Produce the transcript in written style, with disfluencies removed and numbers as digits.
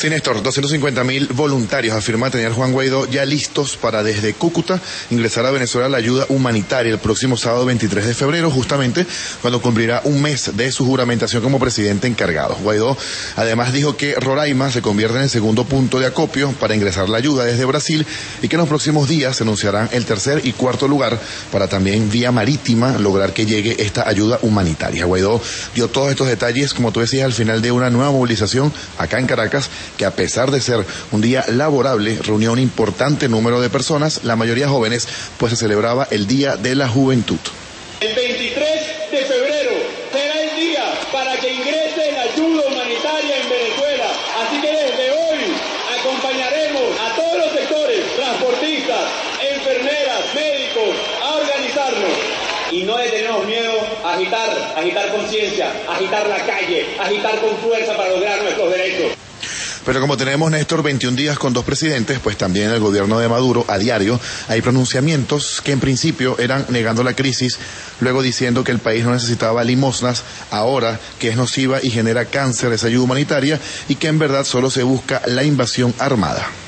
Sí, Néstor, 250.000 voluntarios, afirma tener Juan Guaidó, ya listos para desde Cúcuta ingresar a Venezuela la ayuda humanitaria el próximo sábado 23 de febrero, justamente cuando cumplirá un mes de su juramentación como presidente encargado. Guaidó además dijo que Roraima se convierte en el segundo punto de acopio para ingresar la ayuda desde Brasil y que en los próximos días se anunciarán el tercer y cuarto lugar para también vía marítima lograr que llegue esta ayuda humanitaria. Guaidó dio todos estos detalles, como tú decías, al final de una nueva movilización acá en Caracas, que a pesar de ser un día laborable, reunió un importante número de personas, la mayoría jóvenes, pues se celebraba el Día de la Juventud. El 23 de febrero será el día para que ingrese la ayuda humanitaria en Venezuela. Así que desde hoy acompañaremos a todos los sectores, transportistas, enfermeras, médicos, a organizarnos. Y no le tenemos miedo a agitar conciencia, agitar la calle, agitar con fuerza para lograr nuestros derechos. Pero como tenemos, Néstor, 21 días con dos presidentes, pues también en el gobierno de Maduro, a diario, hay pronunciamientos que en principio eran negando la crisis, luego diciendo que el país no necesitaba limosnas, ahora que es nociva y genera cáncer esa ayuda humanitaria y que en verdad solo se busca la invasión armada.